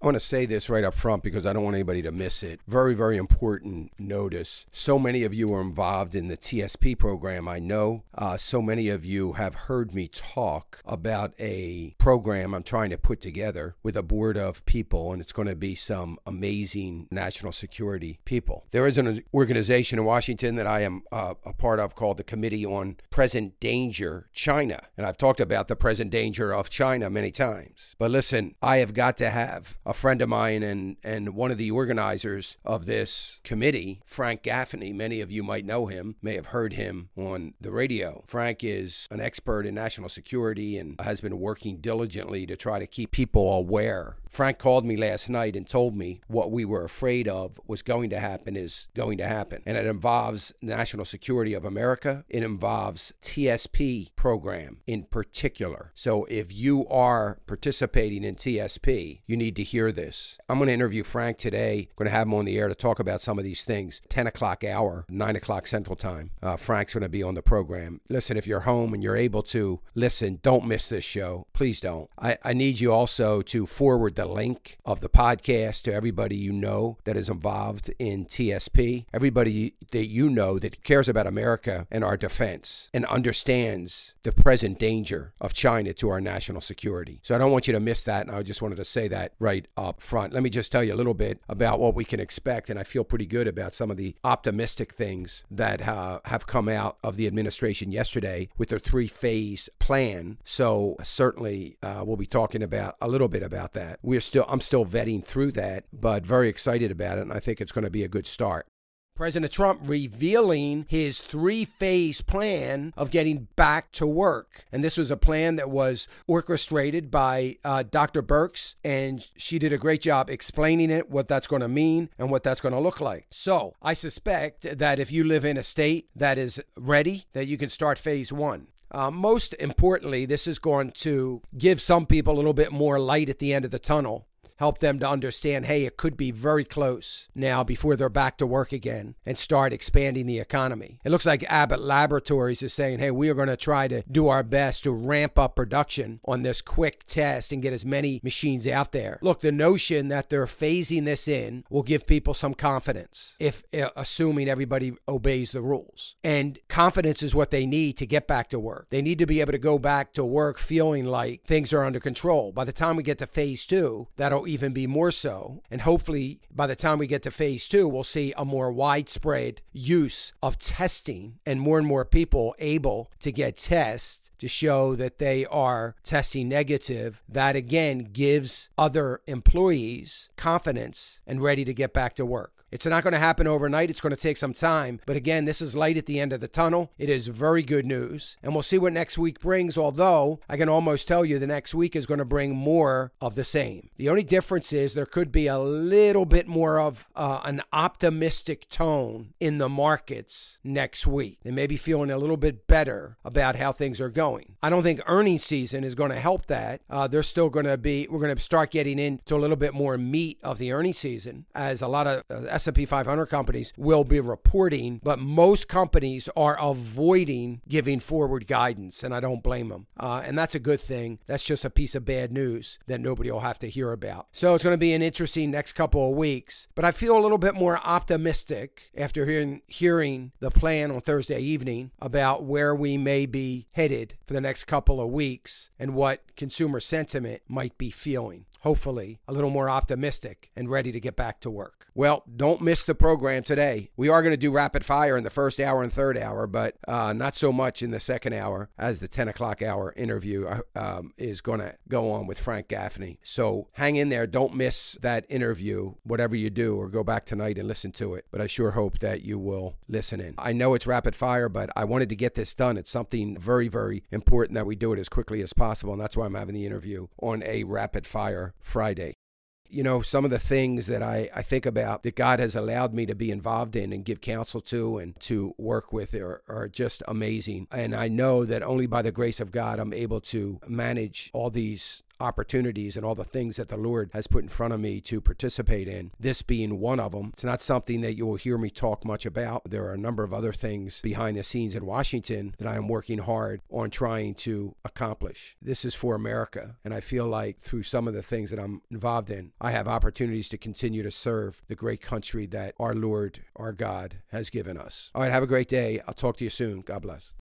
I want to say this right up front because I don't want anybody to miss it. Very, very important notice. So many of you are involved in the TSP program. I know so many of you have heard me talk about a program I'm trying to put together with a board of people, and it's going to be some amazing national security people. There is an organization in Washington that I am a part of called the Committee on Present Danger China. And I've talked about the present danger of China many times. But listen, I have got to have a friend of mine and one of the organizers of this committee, Frank Gaffney. Many of you might know him, may have heard him on the radio. Frank is an expert in national security and has been working diligently to try to keep people aware. Frank called me last night and told me what we were afraid of was going to happen is going to happen. And it involves national security of America. It involves TSP program in particular. So if you are participating in TSP, you need to hear this. I'm going to interview Frank today. I'm going to have him on the air to talk about some of these things. 10 o'clock hour, 9 o'clock Central Time. Frank's going to be on the program. Listen, if you're home and you're able to listen, don't miss this show. Please don't. I need you also to forward the link of the podcast to everybody you know that is involved in TSP, everybody that you know that cares about America and our defense and understands the present danger of China to our national security. So I don't want you to miss that, and I just wanted to say that right up front. Let me just tell you a little bit about what we can expect, and I feel pretty good about some of the optimistic things that have come out of the administration yesterday with their three-phase plan. So certainly we'll be talking about a little bit about that. I'm still vetting through that, but very excited about it, and I think it's going to be a good start. President Trump revealing his three-phase plan of getting back to work. And this was a plan that was orchestrated by Dr. Birx, and she did a great job explaining it, what that's going to mean and what that's going to look like. So I suspect that if you live in a state that is ready, that you can start phase one. Most importantly, this is going to give some people a little bit more light at the end of the tunnel. Help them to understand, hey, it could be very close now before they're back to work again and start expanding the economy. It looks like Abbott Laboratories is saying, hey, we are going to try to do our best to ramp up production on this quick test and get as many machines out there. Look, the notion that they're phasing this in will give people some confidence, if assuming everybody obeys the rules. And confidence is what they need to get back to work. They need to be able to go back to work feeling like things are under control. By the time we get to phase two, that'll even be more so. And hopefully by the time we get to phase two, we'll see a more widespread use of testing and more people able to get tests to show that they are testing negative. That again gives other employees confidence and ready to get back to work. It's not going to happen overnight. It's going to take some time. But again, this is light at the end of the tunnel. It is very good news. And we'll see what next week brings, although I can almost tell you the next week is going to bring more of the same. The only difference is there could be a little bit more of an optimistic tone in the markets next week. They may be feeling a little bit better about how things are going. I don't think earnings season is going to help that. We're going to start getting into a little bit more meat of the earnings season, as a lot of S&P 500 companies will be reporting, but most companies are avoiding giving forward guidance, and I don't blame them. And that's a good thing. That's just a piece of bad news that nobody will have to hear about. So it's going to be an interesting next couple of weeks, but I feel a little bit more optimistic after hearing the plan on Thursday evening about where we may be headed for the next couple of weeks and what consumer sentiment might be feeling. Hopefully a little more optimistic and ready to get back to work. Well, don't miss the program today. We are going to do rapid fire in the first hour and third hour, but not so much in the second hour, as the 10 o'clock hour interview is going to go on with Frank Gaffney. So hang in there. Don't miss that interview, whatever you do, or go back tonight and listen to it. But I sure hope that you will listen in. I know it's rapid fire, but I wanted to get this done. It's something very, very important that we do it as quickly as possible, and that's why I'm having the interview on a rapid fire Friday. You know, some of the things that I think about that God has allowed me to be involved in and give counsel to and to work with are just amazing. And I know that only by the grace of God I'm able to manage all these opportunities and all the things that the Lord has put in front of me to participate in, this being one of them. It's not something that you will hear me talk much about. There are a number of other things behind the scenes in Washington that I am working hard on trying to accomplish. This is for America, and I feel like through some of the things that I'm involved in, I have opportunities to continue to serve the great country that our Lord, our God, has given us. All right, have a great day. I'll talk to you soon. God bless.